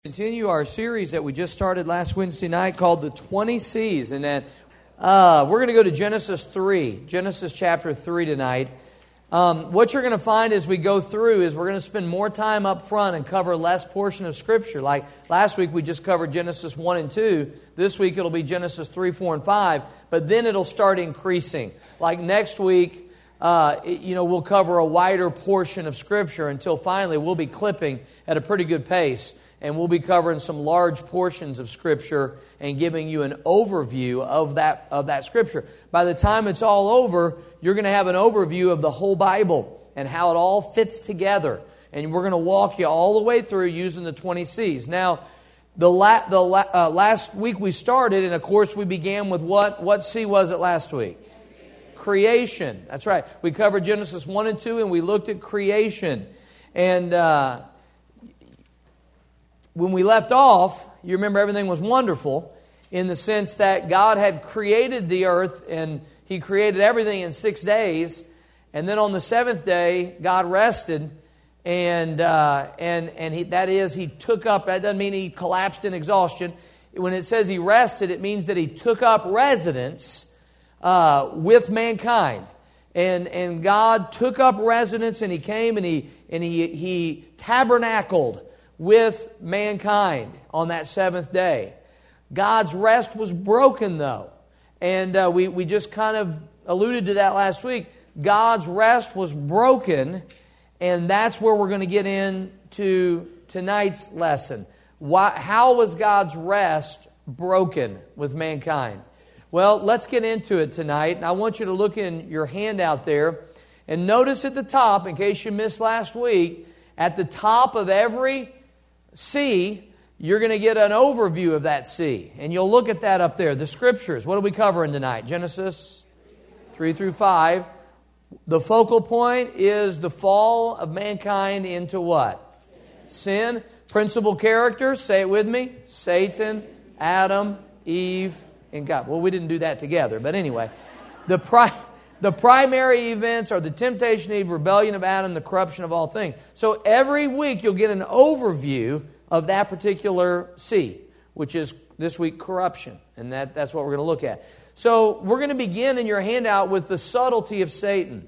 Continue our series that we just started last Wednesday night called the 20 C's. And then we're going to go to Genesis 3, Genesis chapter 3 tonight. What you're going to find as we go through is we're going to spend more time up front and cover less portion of Scripture. Like last week we just covered Genesis 1 and 2. This week it'll be Genesis 3, 4, and 5. But then it'll start increasing. Like next week, we'll cover a wider portion of Scripture until finally we'll be clipping at a pretty good pace. And we'll be covering some large portions of Scripture and giving you an overview of that Scripture. By the time it's all over, you're going to have an overview of the whole Bible and how it all fits together. And we're going to walk you all the way through using the 20 C's. Now, last week we started, and of course we began with what C was it last week? Creation. That's right. We covered Genesis 1 and 2, and we looked at creation. And when we left off, you remember everything was wonderful in the sense that God had created the earth and He created everything in 6 days. And then on the seventh day, God rested. And He took up, that doesn't mean He collapsed in exhaustion. When it says He rested, it means that He took up residence with mankind. And God took up residence and He came and He tabernacled with mankind on that seventh day. God's rest was broken, though. And we just kind of alluded to that last week. God's rest was broken, and that's where we're going to get into tonight's lesson. How was God's rest broken with mankind? Well, let's get into it tonight. And I want you to look in your handout there and notice at the top, in case you missed last week, at the top of every C, you're going to get an overview of that C. And you'll look at that up there. The Scriptures. What are we covering tonight? Genesis 3 through 5. The focal point is the fall of mankind into what? Sin. Principal characters, say it with me. Satan, Adam, Eve, and God. Well, we didn't do that together. But anyway, the primary events are the temptation of Eve, rebellion of Adam, the corruption of all things. So every week you'll get an overview of that particular C, which is this week corruption. And that's what we're going to look at. So we're going to begin in your handout with the subtlety of Satan.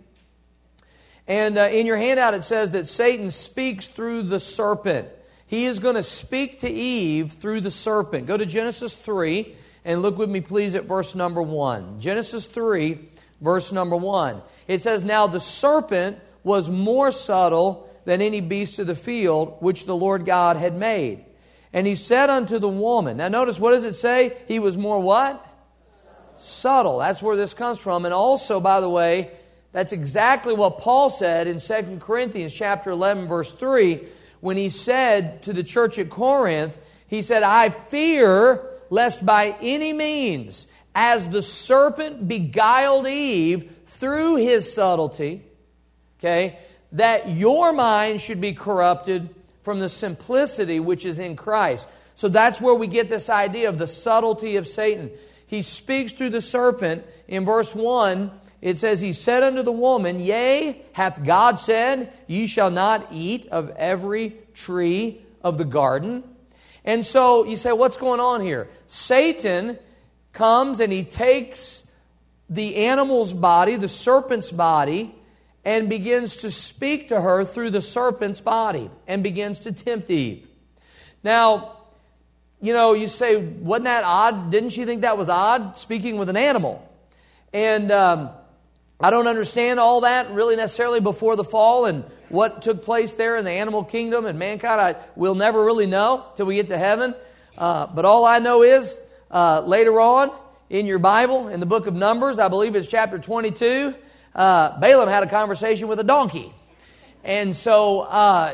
And in your handout it says that Satan speaks through the serpent. He is going to speak to Eve through the serpent. Go to Genesis 3 and look with me please at verse number 1. Genesis 3, verse number 1. It says, "Now the serpent was more subtle than any beast of the field which the Lord God had made. And he said unto the woman," now notice, what does it say? He was more what? Subtle. That's where this comes from. And also, by the way, that's exactly what Paul said in 2 Corinthians chapter 11, verse 3, when he said to the church at Corinth, he said, "I fear lest by any means, as the serpent beguiled Eve through his subtlety," okay, "that your mind should be corrupted from the simplicity which is in Christ." So that's where we get this idea of the subtlety of Satan. He speaks through the serpent. In verse 1, it says, "He said unto the woman, Yea, hath God said, Ye shall not eat of every tree of the garden?" And so you say, what's going on here? Satan comes and he takes the animal's body, the serpent's body, and begins to speak to her through the serpent's body and begins to tempt Eve. Now, you say, wasn't that odd? Didn't she think that was odd, speaking with an animal? And I don't understand all that really necessarily before the fall and what took place there in the animal kingdom and mankind. We'll never really know till we get to heaven. But all I know is later on in your Bible, in the book of Numbers, I believe it's chapter 22, Balaam had a conversation with a donkey. And so,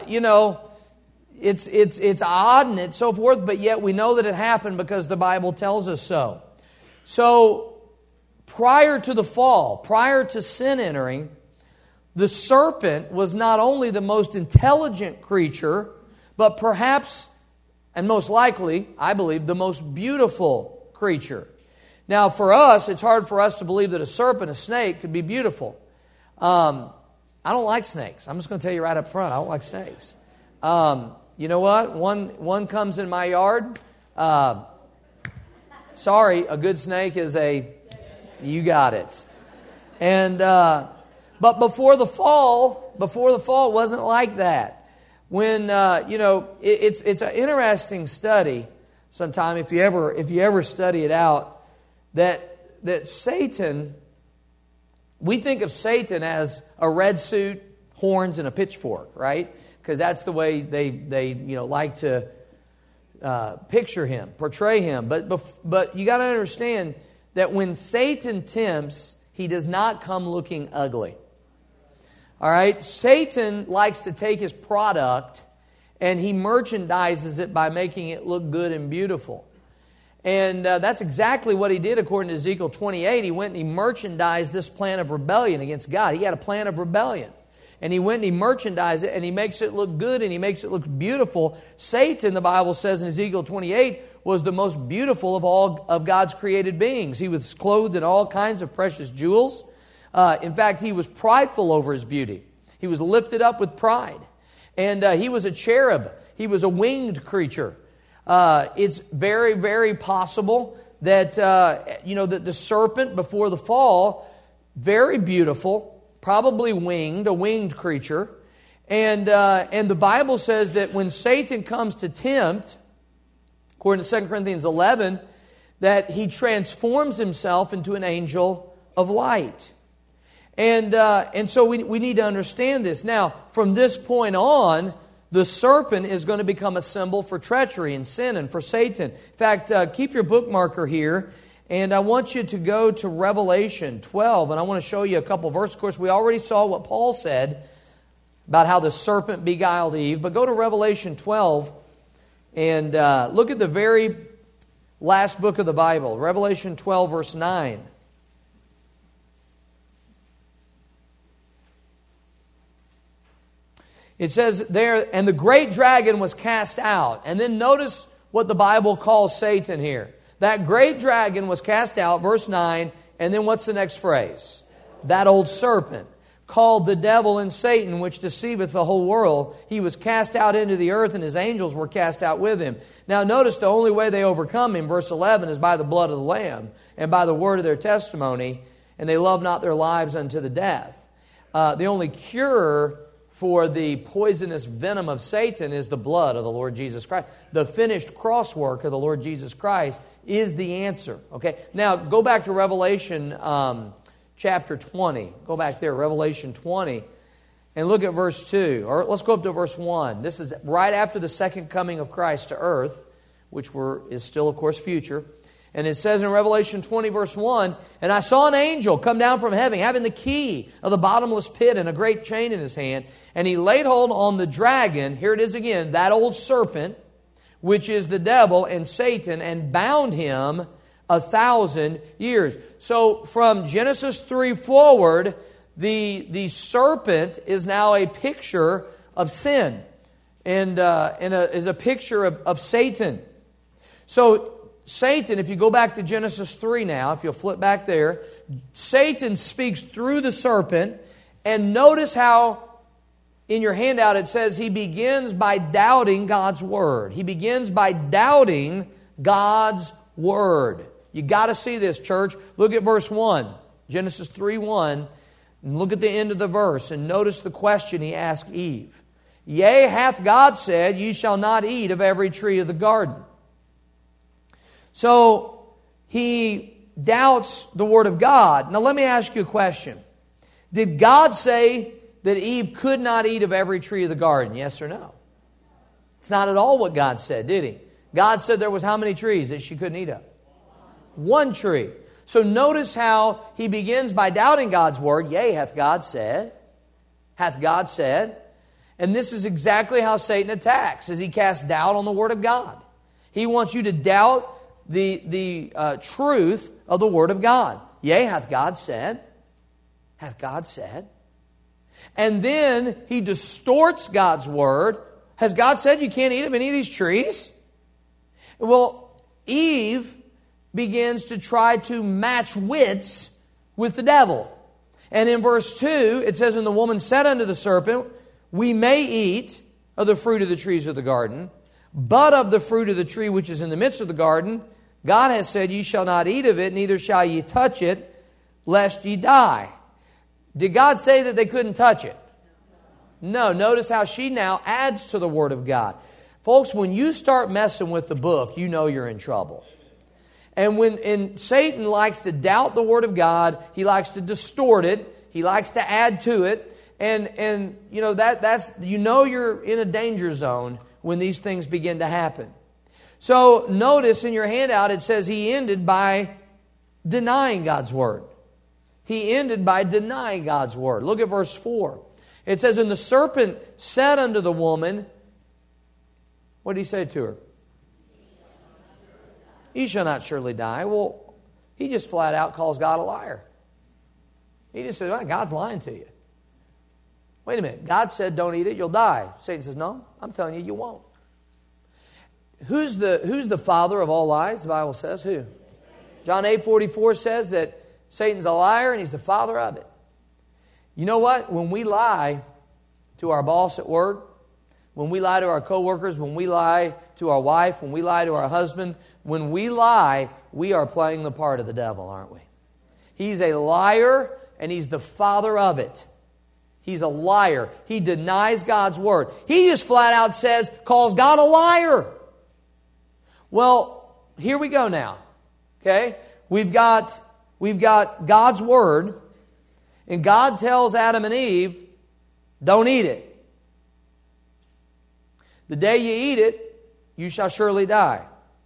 it's odd and it's so forth, but yet we know that it happened because the Bible tells us so. So, prior to the fall, prior to sin entering, the serpent was not only the most intelligent creature, but perhaps, and most likely, I believe, the most beautiful creature. Now, for us, it's hard for us to believe that a serpent, a snake, could be beautiful. I don't like snakes. I'm just going to tell you right up front, I don't like snakes. you know what? One comes in my yard. Sorry, a good snake is you got it. And but before the fall, it wasn't like that. When it's an interesting study. Sometime, if you ever study it out, that Satan, we think of Satan as a red suit, horns, and a pitchfork, right? Because that's the way they like to picture him, portray him. But you got to understand that when Satan tempts, he does not come looking ugly. All right, Satan likes to take his product and he merchandises it by making it look good and beautiful. And that's exactly what he did according to Ezekiel 28. He went and he merchandised this plan of rebellion against God. He had a plan of rebellion. And he went and he merchandised it and he makes it look good and he makes it look beautiful. Satan, the Bible says in Ezekiel 28, was the most beautiful of all of God's created beings. He was clothed in all kinds of precious jewels. In fact, he was prideful over his beauty. He was lifted up with pride. And he was a cherub. He was a winged creature. It's very, very possible that, that the serpent before the fall, very beautiful, probably winged, a winged creature. And the Bible says that when Satan comes to tempt, according to 2 Corinthians 11, that he transforms himself into an angel of light. And so we need to understand this. Now, from this point on, the serpent is going to become a symbol for treachery and sin and for Satan. In fact, keep your bookmarker here, and I want you to go to Revelation 12, and I want to show you a couple verses. Of course, we already saw what Paul said about how the serpent beguiled Eve, but go to Revelation 12 and look at the very last book of the Bible, Revelation 12, verse 9. It says there, and the great dragon was cast out. And then notice what the Bible calls Satan here. That great dragon was cast out, verse 9, and then what's the next phrase? That old serpent, called the devil and Satan, which deceiveth the whole world. He was cast out into the earth, and his angels were cast out with him. Now notice the only way they overcome him, verse 11, is by the blood of the Lamb, and by the word of their testimony, and they love not their lives unto the death. The only cure for the poisonous venom of Satan is the blood of the Lord Jesus Christ. The finished cross work of the Lord Jesus Christ is the answer. Okay. Now go back to Revelation chapter 20. Go back there, Revelation 20, and look at verse 2. Or let's go up to verse 1. This is right after the second coming of Christ to earth, which is still, of course, future. And it says in Revelation 20, verse 1, and I saw an angel come down from heaven, having the key of the bottomless pit and a great chain in his hand. And he laid hold on the dragon, here it is again, that old serpent, which is the devil and Satan, and bound him 1,000 years. So from Genesis 3 forward, the serpent is now a picture of sin and is a picture of Satan. So Satan, if you go back to Genesis 3 now, if you'll flip back there, Satan speaks through the serpent, and notice how in your handout it says he begins by doubting God's Word. He begins by doubting God's Word. You got to see this, church. Look at verse 1, Genesis 3:1, and look at the end of the verse, and notice the question he asked Eve. Yea, hath God said, ye shall not eat of every tree of the garden. So he doubts the Word of God. Now let me ask you a question. Did God say that Eve could not eat of every tree of the garden? Yes or no? It's not at all what God said, did He? God said there was how many trees that she couldn't eat of? One tree. So notice how he begins by doubting God's Word. Yea, hath God said. Hath God said. And this is exactly how Satan attacks, as he casts doubt on the Word of God. He wants you to doubt the truth of the Word of God. Yea, hath God said. Hath God said. And then he distorts God's Word. Has God said you can't eat of any of these trees? Well, Eve begins to try to match wits with the devil. And in verse 2, it says, and the woman said unto the serpent, we may eat of the fruit of the trees of the garden, but of the fruit of the tree which is in the midst of the garden, God has said, ye shall not eat of it, neither shall ye touch it, lest ye die. Did God say that they couldn't touch it? No. Notice how she now adds to the Word of God. Folks, when you start messing with the book, you know you're in trouble. And Satan likes to doubt the Word of God, he likes to distort it, he likes to add to it, and you know that's you're in a danger zone when these things begin to happen. So notice in your handout it says he ended by denying God's Word. He ended by denying God's Word. Look at verse 4. It says, and the serpent said unto the woman, what did he say to her? Ye shall not surely die. Well, he just flat out calls God a liar. He just says, well, God's lying to you. Wait a minute. God said don't eat it, you'll die. Satan says, no, I'm telling you, you won't. Who's the father of all lies, the Bible says? Who? John 8:44 says that Satan's a liar and he's the father of it. You know what? When we lie to our boss at work, when we lie to our coworkers, when we lie to our wife, when we lie to our husband, when we lie, we are playing the part of the devil, aren't we? He's a liar and he's the father of it. He's a liar. He denies God's Word. He just flat out calls God a liar. Well, here we go now. Okay? We've got God's Word, and God tells Adam and Eve, don't eat it. The day you eat it, you shall surely die.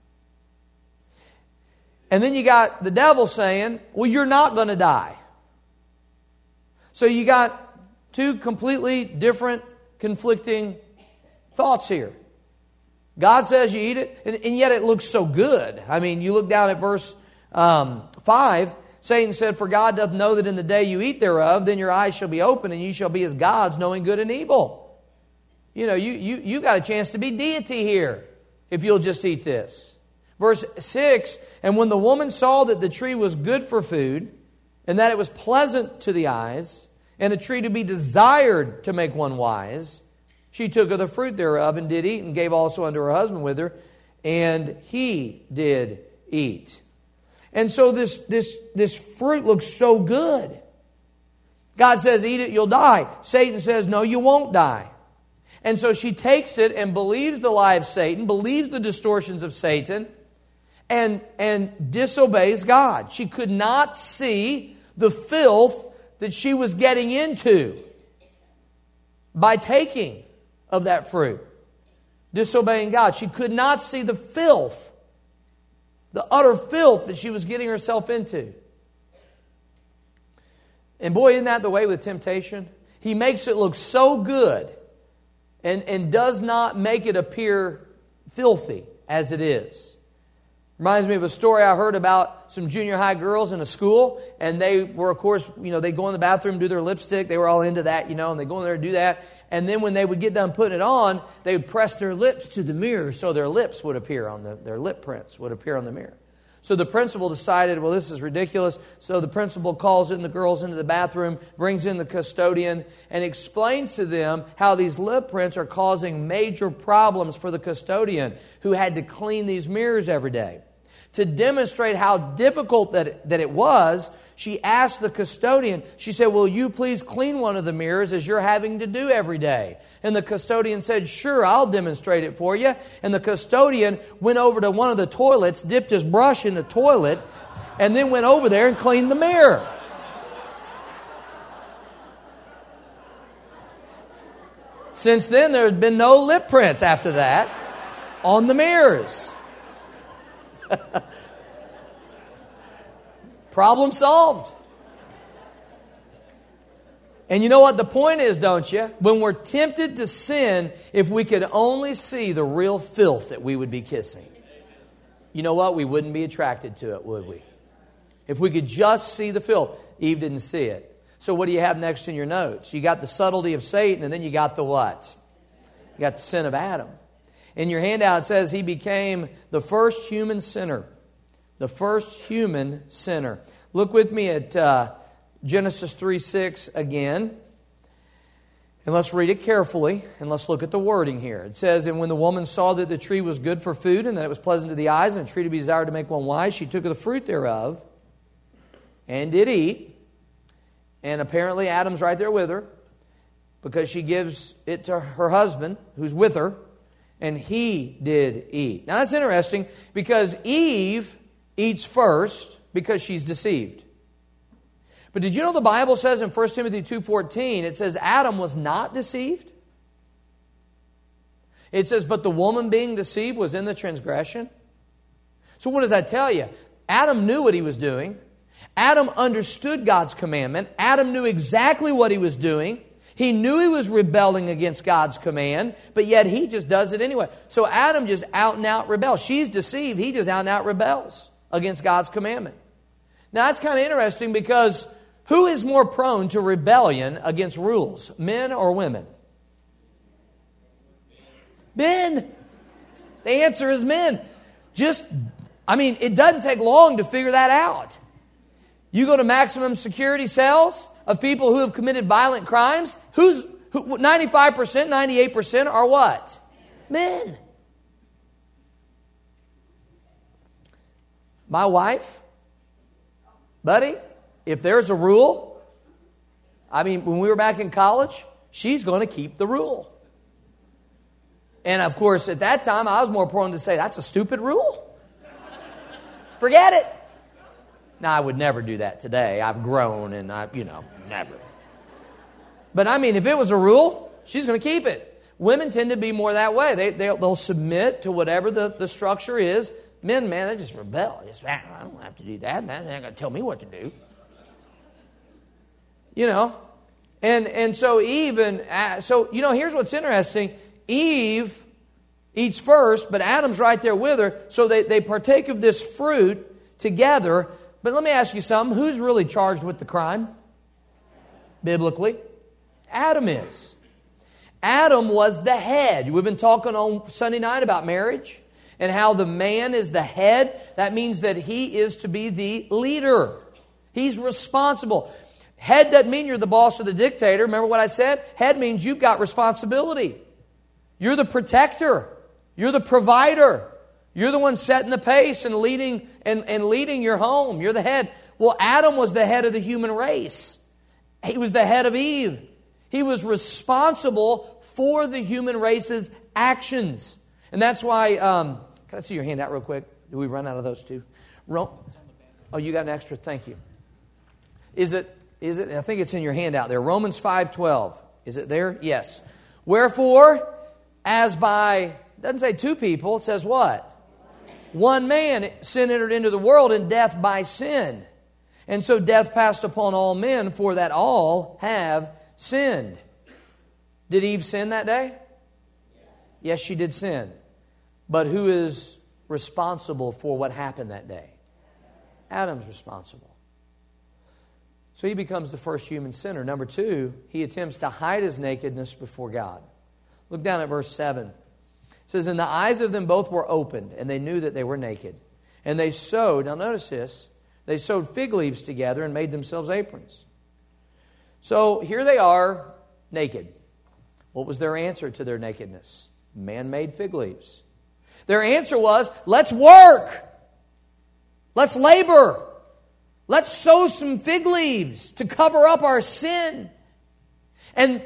And then you got the devil saying, well, you're not going to die. So you got two completely different, conflicting thoughts here. God says you eat it, and yet it looks so good. I mean, you look down at verse 5. Satan said, for God doth know that in the day you eat thereof, then your eyes shall be open, and ye shall be as gods, knowing good and evil. You know, you got a chance to be deity here if you'll just eat this. Verse 6, and when the woman saw that the tree was good for food, and that it was pleasant to the eyes, and a tree to be desired to make one wise, she took of the fruit thereof and did eat, and gave also unto her husband with her, and he did eat. And so this fruit looks so good. God says, eat it, you'll die. Satan says, no, you won't die. And so she takes it and believes the lie of Satan, believes the distortions of Satan, and disobeys God. She could not see the filth that she was getting into by taking of that fruit, disobeying God. She could not see the filth, the utter filth that she was getting herself into. And boy, isn't that the way with temptation? He makes it look so good and does not make it appear filthy as it is. Reminds me of a story I heard about some junior high girls in a school, and they were, of course, they go in the bathroom, do their lipstick. They were all into that, and they go in there and do that. And then when they would get done putting it on, they would press their lips to the mirror so their lips would appear their lip prints would appear on the mirror. So the principal decided, well, this is ridiculous. So the principal calls in the girls into the bathroom, brings in the custodian, and explains to them how these lip prints are causing major problems for the custodian who had to clean these mirrors every day. To demonstrate how difficult that it was, she asked the custodian, she said, will you please clean one of the mirrors as you're having to do every day? And the custodian said, sure, I'll demonstrate it for you. And the custodian went over to one of the toilets, dipped his brush in the toilet, and then went over there and cleaned the mirror. Since then, there had been no lip prints after that on the mirrors. Problem solved. And you know what the point is, don't you? When we're tempted to sin, if we could only see the real filth that we would be kissing, you know what? We wouldn't be attracted to it, would we? If we could just see the filth. Eve didn't see it. So what do you have next in your notes? You got the subtlety of Satan, and then you got the what? You got the sin of Adam. In your handout it says he became the first human sinner. The first human sinner. Look with me at Genesis 3:6 again. And let's read it carefully, and let's look at the wording here. It says, "And when the woman saw that the tree was good for food, and that it was pleasant to the eyes, and a tree to be desired to make one wise, she took of the fruit thereof, and did eat." And apparently Adam's right there with her, because she gives it to her husband, who's with her, and he did eat. Now that's interesting, because Eve eats first because she's deceived. But did you know the Bible says in 1 Timothy 2:14, it says Adam was not deceived? It says, but the woman being deceived was in the transgression. So what does that tell you? Adam knew what he was doing. Adam understood God's commandment. Adam knew exactly what he was doing. He knew he was rebelling against God's command, but yet he just does it anyway. So Adam just out and out rebels. She's deceived. He just out and out rebels against God's commandment. Now that's kind of interesting, because who is more prone to rebellion against rules, men or women? Men. The answer is men. It doesn't take long to figure that out. You go to maximum security cells of people who have committed violent crimes. 95%, 98% are what? Men. My wife, buddy, if there's a rule, when we were back in college, she's going to keep the rule. And of course, at that time, I was more prone to say, that's a stupid rule. Forget it. Now, I would never do that today. I've grown and never. But if it was a rule, she's going to keep it. Women tend to be more that way. They'll submit to whatever the structure is. Men, man, they just rebel. I don't have to do that, man. They're not going to tell me what to do. And so Eve, here's what's interesting. Eve eats first, but Adam's right there with her. So they partake of this fruit together. But let me ask you something. Who's really charged with the crime? Biblically, Adam is. Adam was the head. We've been talking on Sunday night about marriage and how the man is the head. That means that he is to be the leader. He's responsible. Head doesn't mean you're the boss or the dictator. Remember what I said? Head means you've got responsibility. You're the protector. You're the provider. You're the one setting the pace and leading your home. You're the head. Well, Adam was the head of the human race. He was the head of Eve. He was responsible for the human race's actions. And that's why, can I see your hand out real quick? Do we run out of those two? Oh, you got an extra? Thank you. Is it? I think it's in your handout there. Romans 5:12. Is it there? Yes. Wherefore, as by, doesn't say two people, it says what? One man, sin entered into the world, and death by sin. And so death passed upon all men, for that all have sinned. Did Eve sin that day? Yes, she did sin. But who is responsible for what happened that day? Adam's responsible. So he becomes the first human sinner. Number two, he attempts to hide his nakedness before God. Look down at verse 7. It says, and the eyes of them both were opened, and they knew that they were naked. And they sewed, now notice this, they sewed fig leaves together and made themselves aprons. So here they are, naked. What was their answer to their nakedness? Man-made fig leaves. Their answer was, let's work. Let's labor. Let's sew some fig leaves to cover up our sin. And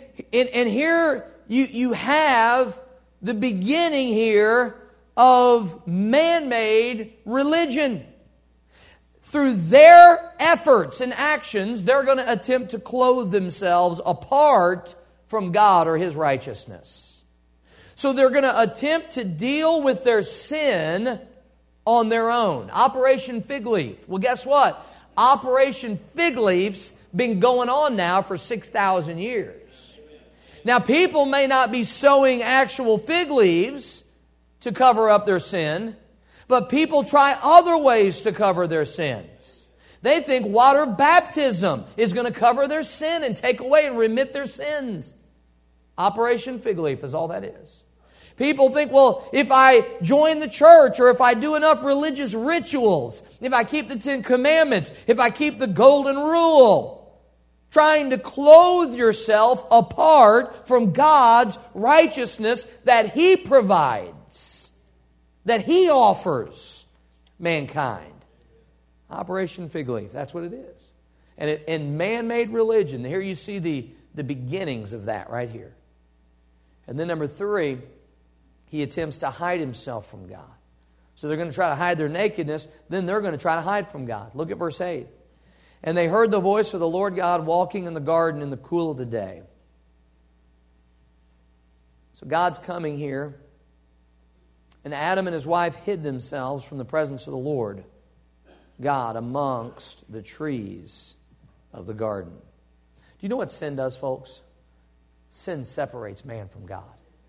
here you have the beginning here of man-made religion. Through their efforts and actions, they're going to attempt to clothe themselves apart from God or His righteousness. So they're going to attempt to deal with their sin on their own. Operation Fig Leaf. Well, guess what? Operation Fig Leaf's been going on now for 6,000 years. Now, people may not be sowing actual fig leaves to cover up their sin, but people try other ways to cover their sins. They think water baptism is going to cover their sin and take away and remit their sins. Operation Fig Leaf is all that is. People think, well, if I join the church or if I do enough religious rituals, if I keep the 10 Commandments, if I keep the Golden Rule, trying to clothe yourself apart from God's righteousness that He provides, that He offers mankind. Operation Fig Leaf, that's what it is. And in man-made religion, here you see the beginnings of that right here. And then number 3, he attempts to hide himself from God. So they're going to try to hide their nakedness, then they're going to try to hide from God. Look at verse 8. And they heard the voice of the Lord God walking in the garden in the cool of the day. So God's coming here, and Adam and his wife hid themselves from the presence of the Lord God amongst the trees of the garden. Do you know what sin does, folks? Sin separates man from God.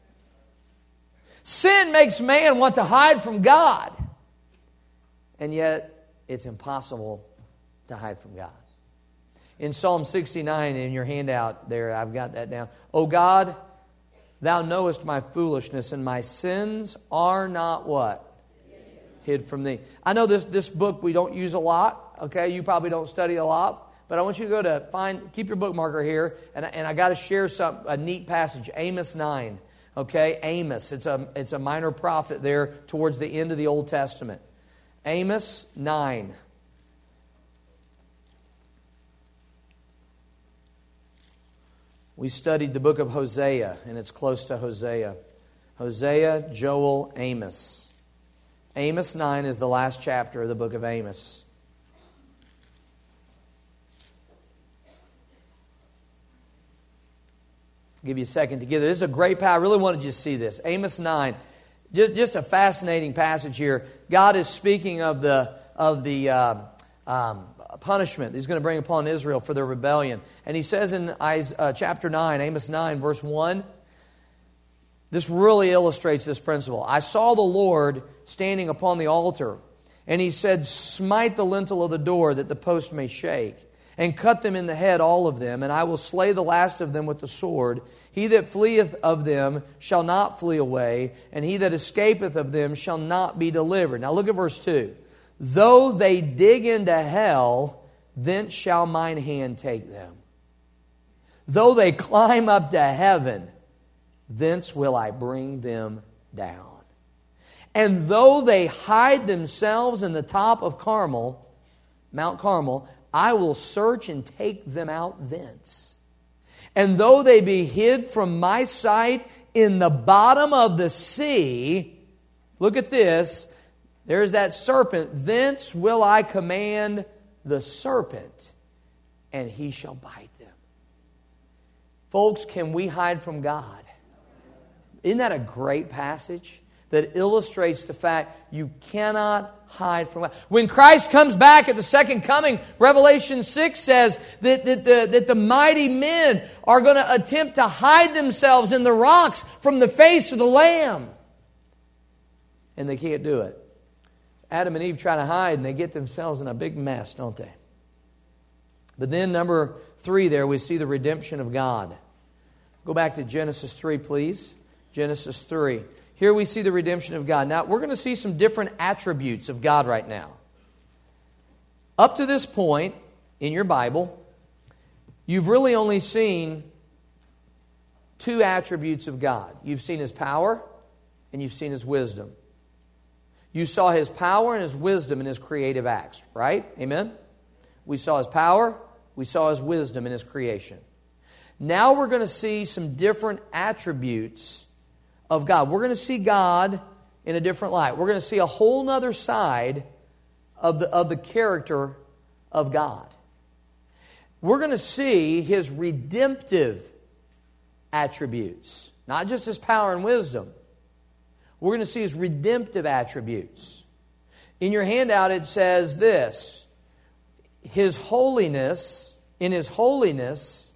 Sin makes man want to hide from God. And yet, it's impossible to hide from God. In Psalm 69, in your handout there, I've got that down. O God, Thou knowest my foolishness, and my sins are not what? Hid from Thee. I know this book we don't use a lot, okay? You probably don't study a lot, but I want you to go to keep your bookmarker here, and I got to share a neat passage, Amos 9, okay? Amos, it's a minor prophet there towards the end of the Old Testament. Amos 9. We studied the book of Hosea, and it's close to Hosea. Hosea, Joel, Amos. Amos 9 is the last chapter of the book of Amos. I'll give you a second to get it. This is a great passage. I really wanted you to see this. Amos 9. Just a fascinating passage here. God is speaking of the punishment He's going to bring upon Israel for their rebellion. And He says in chapter 9, Amos 9, verse 1, this really illustrates this principle. I saw the Lord standing upon the altar, and He said, smite the lintel of the door that the post may shake, and cut them in the head, all of them, and I will slay the last of them with the sword. He that fleeth of them shall not flee away, and he that escapeth of them shall not be delivered. Now look at verse 2. Though they dig into hell, thence shall mine hand take them. Though they climb up to heaven, thence will I bring them down. And though they hide themselves in the top of Carmel, Mount Carmel, I will search and take them out thence. And though they be hid from my sight in the bottom of the sea, look at this, there's that serpent, thence will I command the serpent, and he shall bite them. Folks, can we hide from God? Isn't that a great passage that illustrates the fact you cannot hide from God? When Christ comes back at the second coming, Revelation 6 says that the mighty men are going to attempt to hide themselves in the rocks from the face of the Lamb. And they can't do it. Adam and Eve try to hide, and they get themselves in a big mess, don't they? But then number 3 there, we see the redemption of God. Go back to Genesis 3, please. Genesis 3. Here we see the redemption of God. Now, we're going to see some different attributes of God right now. Up to this point in your Bible, you've really only seen 2 attributes of God. You've seen His power, and you've seen His wisdom. You saw His power and His wisdom in His creative acts, right? Amen? We saw His power, we saw His wisdom in His creation. Now we're going to see some different attributes of God. We're going to see God in a different light. We're going to see a whole other side of the character of God. We're going to see His redemptive attributes, not just His power and wisdom. We're going to see His redemptive attributes. In your handout it says this, His holiness, in His holiness,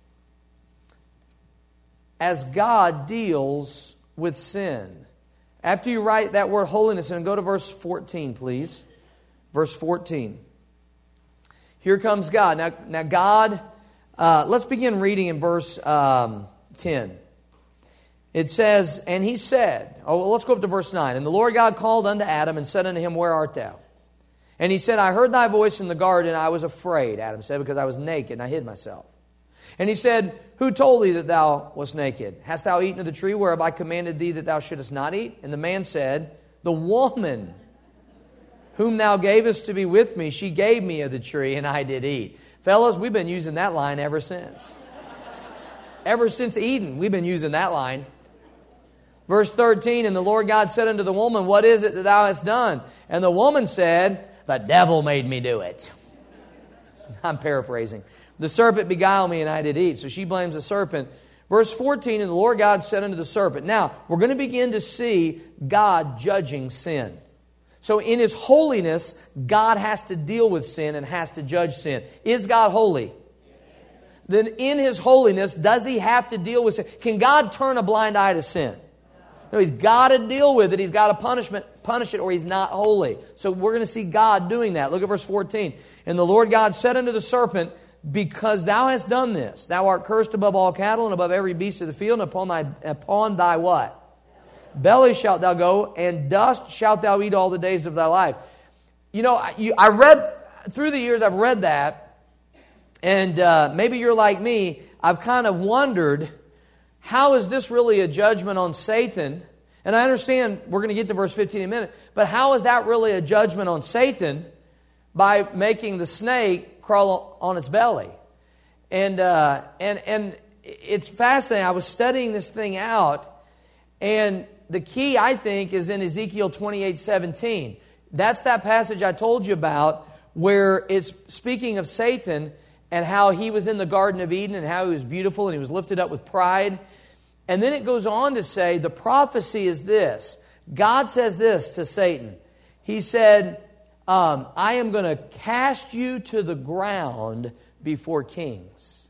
as God deals with sin. After you write that word holiness, and go to verse 14, please. Verse 14. Here comes God. Now God, let's begin reading in verse 10. It says, and He said, let's go up to verse 9. And the Lord God called unto Adam and said unto him, where art thou? And he said, I heard thy voice in the garden, and I was afraid, Adam said, because I was naked and I hid myself. And he said, who told thee that thou wast naked? Hast thou eaten of the tree whereof I commanded thee that thou shouldest not eat? And the man said, the woman whom thou gavest to be with me, she gave me of the tree, and I did eat. Fellas, we've been using that line ever since. Ever since Eden, we've been using that line. Verse 13, and the Lord God said unto the woman, what is it that thou hast done? And the woman said, the devil made me do it. I'm paraphrasing. The serpent beguiled me, and I did eat. So she blames the serpent. Verse 14, and the Lord God said unto the serpent. Now, we're going to begin to see God judging sin. So in His holiness, God has to deal with sin and has to judge sin. Is God holy? Then in His holiness, does He have to deal with sin? Can God turn a blind eye to sin? No, He's got to deal with it. He's got to punish it, or He's not holy. So we're going to see God doing that. Look at verse 14. And the Lord God said unto the serpent, because thou hast done this, thou art cursed above all cattle and above every beast of the field, and upon thy what? Belly shalt thou go, and dust shalt thou eat all the days of thy life. You know, I read, through the years I've read that, and maybe you're like me, I've kind of wondered, how is this really a judgment on Satan? And I understand we're going to get to verse 15 in a minute, but how is that really a judgment on Satan by making the snake crawl on its belly? And it's fascinating. I was studying this thing out, and the key, I think, is in Ezekiel 28:17. That's that passage I told you about where it's speaking of Satan and how he was in the Garden of Eden and how he was beautiful and he was lifted up with pride. And then it goes on to say, the prophecy is this. God says this to Satan. He said, I am going to cast you to the ground before kings.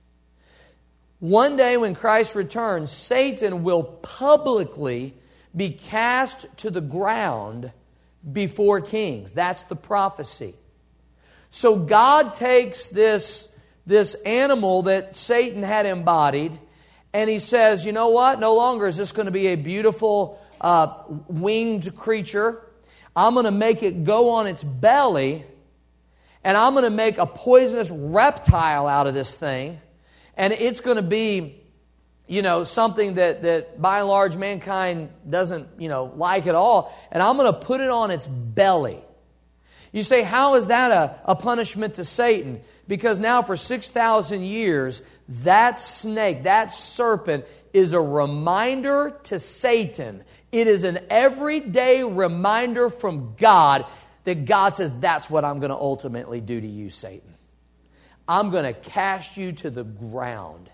One day when Christ returns, Satan will publicly be cast to the ground before kings. That's the prophecy. So God takes this animal that Satan had embodied, and He says, you know what? No longer is this going to be a beautiful winged creature. I'm going to make it go on its belly, and I'm going to make a poisonous reptile out of this thing, and it's going to be, you know, something that by and large mankind doesn't, you know, like at all, and I'm going to put it on its belly. You say, how is that a punishment to Satan? Because now for 6,000 years, that snake, that serpent, is a reminder to Satan. It is an everyday reminder from God that God says, that's what I'm going to ultimately do to you, Satan. I'm going to cast you to the ground.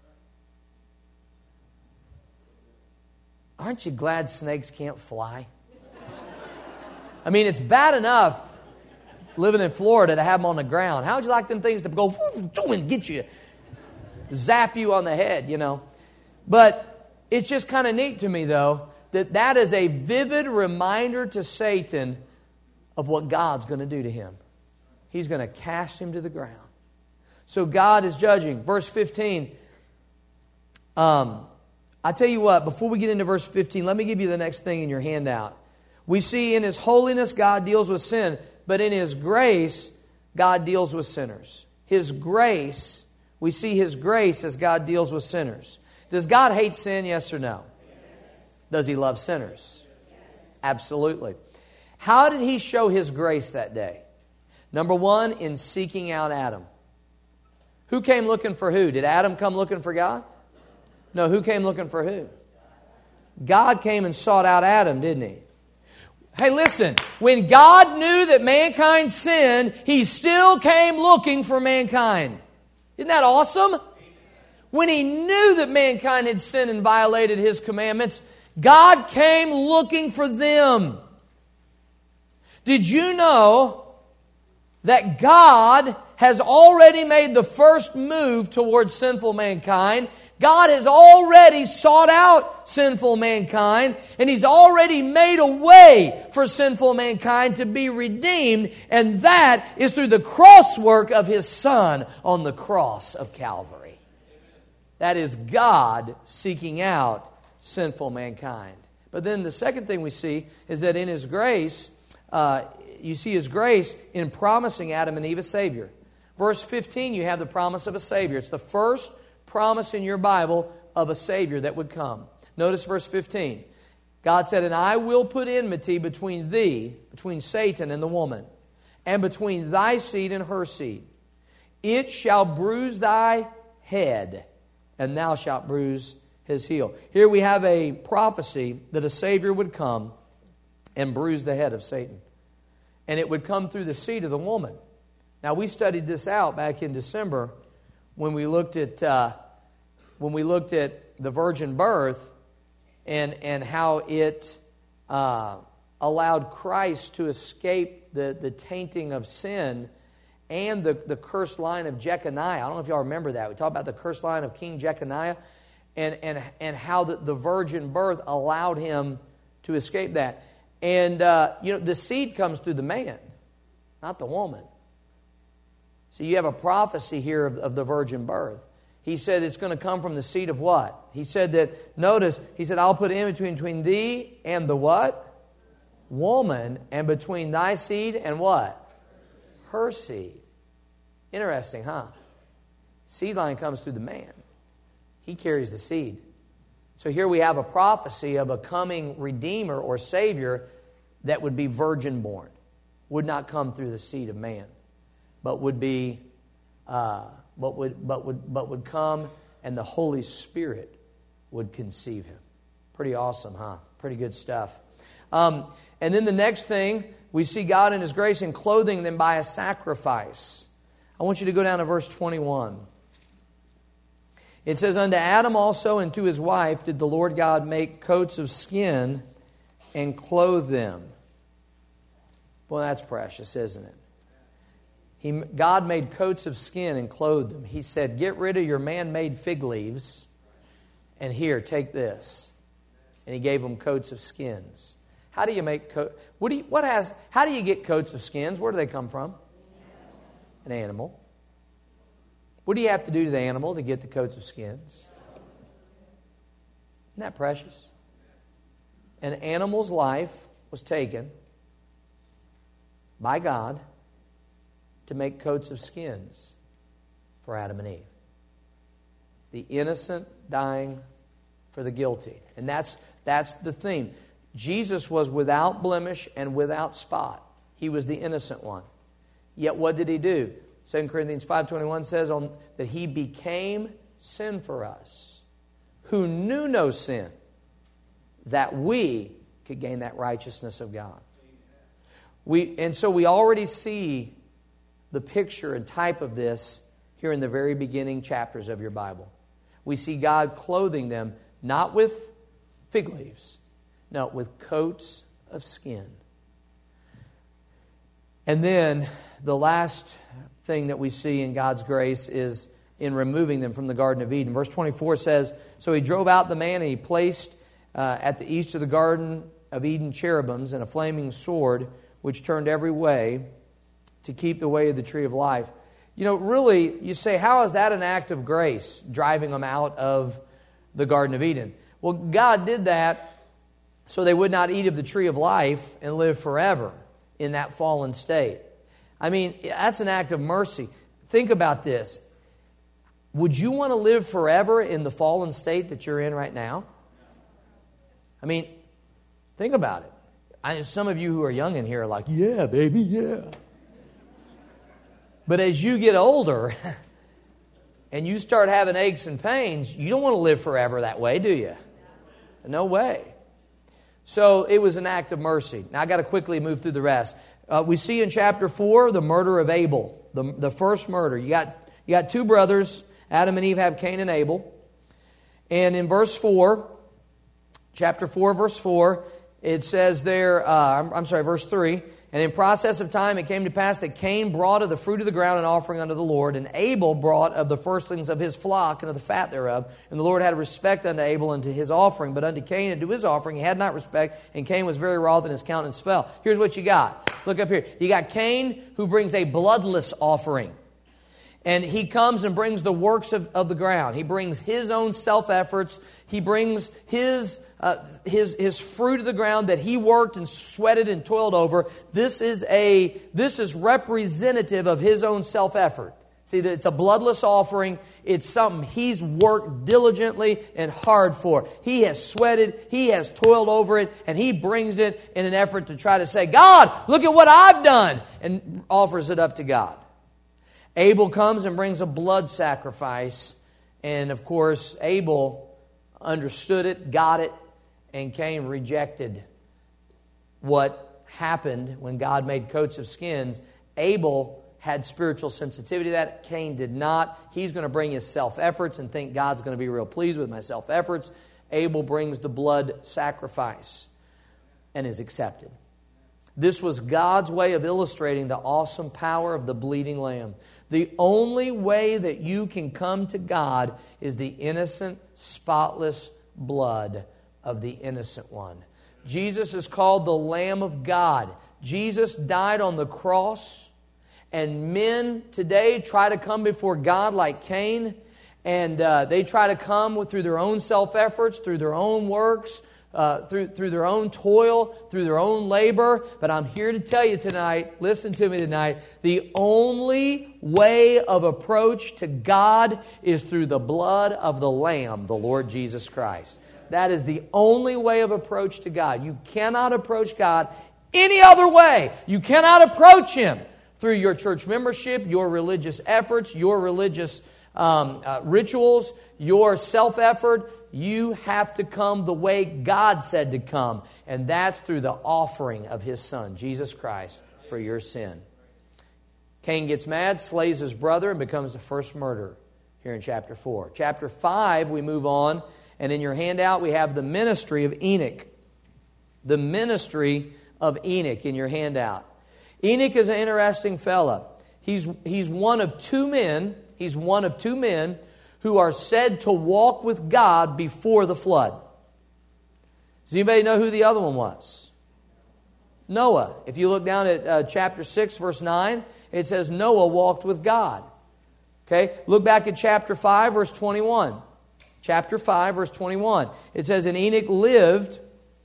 Aren't you glad snakes can't fly? I mean, it's bad enough living in Florida to have them on the ground. How would you like them things to go and get you, zap you on the head, you know? But it's just kind of neat to me, though, that is a vivid reminder to Satan of what God's going to do to him. He's going to cast him to the ground. So God is judging. Verse 15. I tell you what, before we get into verse 15, let me give you the next thing in your handout. We see in His holiness, God deals with sin, but in His grace, God deals with sinners. His grace, we see His grace as God deals with sinners. Does God hate sin, yes or no? Does He love sinners? Absolutely. How did He show His grace that day? Number one, in seeking out Adam. Who came looking for who? Did Adam come looking for God? No, who came looking for who? God came and sought out Adam, didn't He? Hey, listen, when God knew that mankind sinned, He still came looking for mankind. Isn't that awesome? When He knew that mankind had sinned and violated His commandments, God came looking for them. Did you know that God has already made the first move towards sinful mankind? God has already sought out sinful mankind, and He's already made a way for sinful mankind to be redeemed, and that is through the cross work of His Son on the cross of Calvary. That is God seeking out sinful mankind. But then the second thing we see is that in His grace, you see His grace in promising Adam and Eve a Savior. Verse 15, you have the promise of a Savior. It's the first promise in your Bible of a Savior that would come. Notice verse 15. God said, "And I will put enmity between thee," between Satan and the woman, "and between thy seed and her seed. It shall bruise thy head, and thou shalt bruise his heel." Here we have a prophecy that a Savior would come and bruise the head of Satan. And it would come through the seed of the woman. Now, we studied this out back in December when we looked at the virgin birth and how it allowed Christ to escape the tainting of sin and the cursed line of Jeconiah. I don't know if y'all remember that. We talked about the cursed line of King Jeconiah and how the virgin birth allowed him to escape that. And, the seed comes through the man, not the woman. So you have a prophecy here of the virgin birth. He said it's going to come from the seed of what? He said that, notice, he said, "I'll put in between thee and the what? Woman, and between thy seed and what? Her seed." Interesting, huh? Seed line comes through the man. He carries the seed. So here we have a prophecy of a coming Redeemer or Savior that would be virgin born. Would not come through the seed of man, but would be would come, and the Holy Spirit would conceive him. Pretty awesome, huh? Pretty good stuff. And then the next thing, we see God in His grace in clothing them by a sacrifice. I want you to go down to verse 21. It says, "Unto Adam also and to his wife did the Lord God make coats of skin and clothe them." Well, that's precious, isn't it? God made coats of skin and clothed them. He said, "Get rid of your man-made fig leaves, and here, take this." And He gave them coats of skins. How do you make how do you get coats of skins? Where do they come from? An animal. What do you have to do to the animal to get the coats of skins? Isn't that precious? An animal's life was taken by God to make coats of skins for Adam and Eve. The innocent dying for the guilty. And that's the theme. Jesus was without blemish and without spot. He was the innocent one. Yet what did He do? 2 Corinthians 5:21 says that He became sin for us, who knew no sin, that we could gain that righteousness of God. So we already see the picture and type of this here in the very beginning chapters of your Bible. We see God clothing them not with fig leaves, no, with coats of skin. And then the last thing that we see in God's grace is in removing them from the Garden of Eden. Verse 24 says, "So He drove out the man, and He placed at the east of the Garden of Eden cherubims and a flaming sword, which turned every way to keep the way of the tree of life." Really, you say, how is that an act of grace, driving them out of the Garden of Eden? Well, God did that so they would not eat of the tree of life and live forever in that fallen state. I mean, that's an act of mercy. Think about this. Would you want to live forever in the fallen state that you're in right now? I mean, think about it. Some of you who are young in here are like, "Yeah, baby, yeah." But as you get older and you start having aches and pains, you don't want to live forever that way, do you? No way. So it was an act of mercy. Now I got to quickly move through the rest. We see in chapter 4 the murder of Abel, the first murder. You got two brothers. Adam and Eve have Cain and Abel. And in verse 4, chapter 4, verse 4, it says there, verse 3, "And in process of time it came to pass that Cain brought of the fruit of the ground an offering unto the Lord, and Abel brought of the firstlings of his flock and of the fat thereof. And the Lord had respect unto Abel and to his offering, but unto Cain and to his offering he had not respect, and Cain was very wroth and his countenance fell." Here's what you got. Look up here. You got Cain, who brings a bloodless offering. And he comes and brings the works of the ground. He brings his own self-efforts. He brings his fruit of the ground that he worked and sweated and toiled over. This is representative of his own self-effort. See, that it's a bloodless offering. It's something He's worked diligently and hard for. He has sweated. He has toiled over it. And He brings it in an effort to try to say, God, look at what I've done. And offers it up to God. Abel comes and brings a blood sacrifice. And of course, Abel understood it, got it, and Cain rejected what happened when God made coats of skins. Abel had spiritual sensitivity to that. Cain did not. He's going to bring his self-efforts and think God's going to be real pleased with my self-efforts. Abel brings the blood sacrifice and is accepted. This was God's way of illustrating the awesome power of the bleeding lamb. The only way that you can come to God is the innocent, spotless blood of the innocent one. Jesus is called the Lamb of God. Jesus died on the cross. And men today try to come before God like Cain, and they try to come through their own self-efforts, through their own works, through their own toil, through their own labor. But I'm here to tell you tonight, listen to me tonight, the only way of approach to God is through the blood of the Lamb, the Lord Jesus Christ. That is the only way of approach to God. You cannot approach God any other way. You cannot approach Him through your church membership, your religious efforts, your religious rituals, your self-effort. You have to come the way God said to come. And that's through the offering of His Son, Jesus Christ, for your sin. Cain gets mad, slays his brother, and becomes the first murderer here in chapter 4. Chapter 5, we move on. And in your handout, we have the ministry of Enoch. The ministry of Enoch in your handout. Enoch is an interesting fella. He's one of two men. He's one of two men who are said to walk with God before the flood. Does anybody know who the other one was? Noah. If you look down at chapter 6, verse 9, it says Noah walked with God. Okay, look back at chapter 5, verse 21. Chapter 5, verse 21. It says, and Enoch lived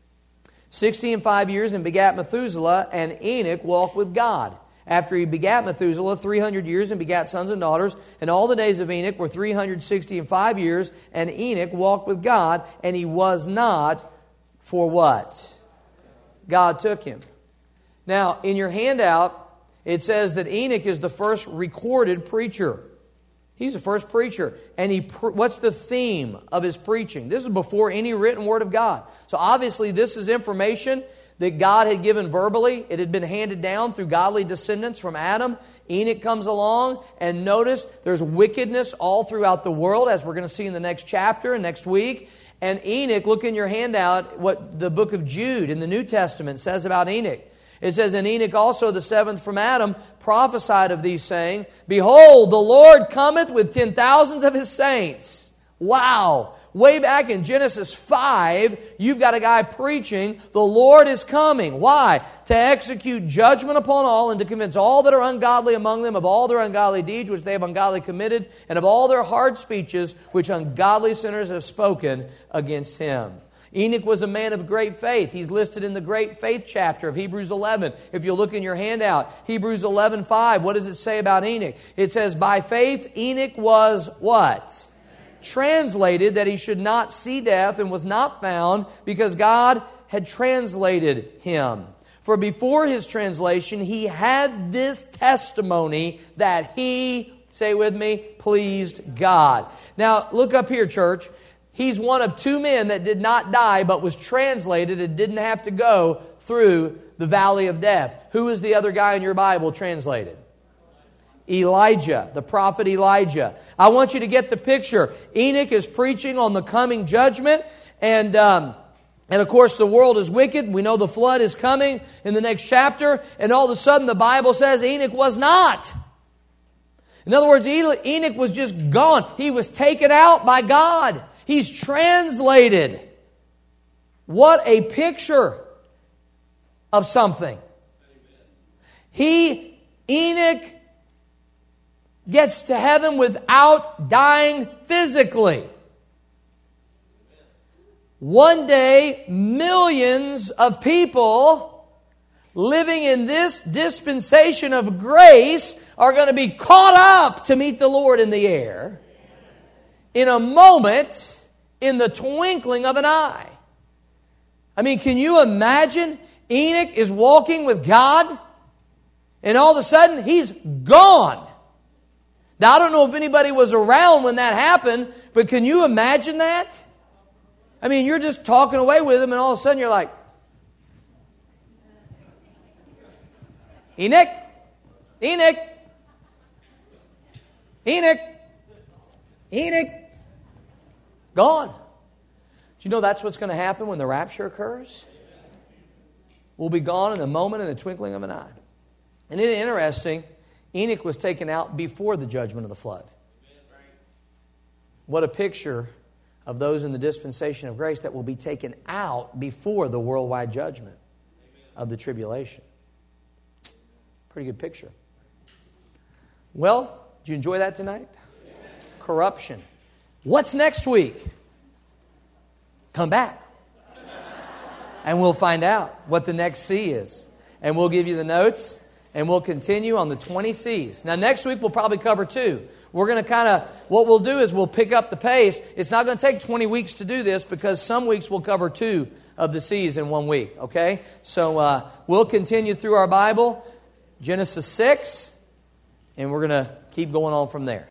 60 and 5 years and begat Methuselah, and Enoch walked with God. After he begat Methuselah 300 years and begat sons and daughters, and all the days of Enoch were 360 and 5 years, and Enoch walked with God, and he was not, for what? God took him. Now, in your handout, it says that Enoch is the first recorded preacher. He's the first preacher. And what's the theme of his preaching? This is before any written word of God. So obviously this is information that God had given verbally. It had been handed down through godly descendants from Adam. Enoch comes along, and notice there's wickedness all throughout the world, as we're going to see in the next chapter and next week. And Enoch, look in your handout what the book of Jude in the New Testament says about Enoch. It says, and Enoch also, the seventh from Adam, prophesied of these, saying, behold, the Lord cometh with 10,000s of His saints. Wow! Way back in Genesis 5, you've got a guy preaching, the Lord is coming. Why? To execute judgment upon all, and to convince all that are ungodly among them of all their ungodly deeds which they have ungodly committed, and of all their hard speeches which ungodly sinners have spoken against Him. Enoch was a man of great faith. He's listed in the great faith chapter of Hebrews 11. If you look in your handout, Hebrews 11:5, what does it say about Enoch? It says, by faith Enoch was what? Translated that he should not see death, and was not found because God had translated him. For before his translation, he had this testimony that he, say with me, pleased God. Now, look up here, church. He's one of two men that did not die, but was translated and didn't have to go through the valley of death. Who is the other guy in your Bible translated? Elijah, the prophet Elijah. I want you to get the picture. Enoch is preaching on the coming judgment, and of course the world is wicked. We know the flood is coming in the next chapter, and all of a sudden the Bible says Enoch was not. In other words, Enoch was just gone. He was taken out by God. He's translated. What a picture of something. Enoch gets to heaven without dying physically. One day, millions of people living in this dispensation of grace are going to be caught up to meet the Lord in the air in a moment, in the twinkling of an eye. I mean, can you imagine? Enoch is walking with God, and all of a sudden, he's gone. Now, I don't know if anybody was around when that happened, but can you imagine that? I mean, you're just talking away with him, and all of a sudden you're like, Enoch, Enoch, Enoch, Enoch, gone. Do you know that's what's going to happen when the rapture occurs? We'll be gone in the moment, in the twinkling of an eye. And it's interesting, Enoch was taken out before the judgment of the flood. What a picture of those in the dispensation of grace that will be taken out before the worldwide judgment of the tribulation. Pretty good picture. Well, did you enjoy that tonight? Corruption. What's next week? Come back. And we'll find out what the next C is. And we'll give you the notes. And we'll continue on the 20 C's. Now, next week we'll probably cover 2. We're going to what we'll do is we'll pick up the pace. It's not going to take 20 weeks to do this because some weeks we'll cover 2 of the C's in 1 week. Okay? So we'll continue through our Bible, Genesis 6, and we're going to keep going on from there.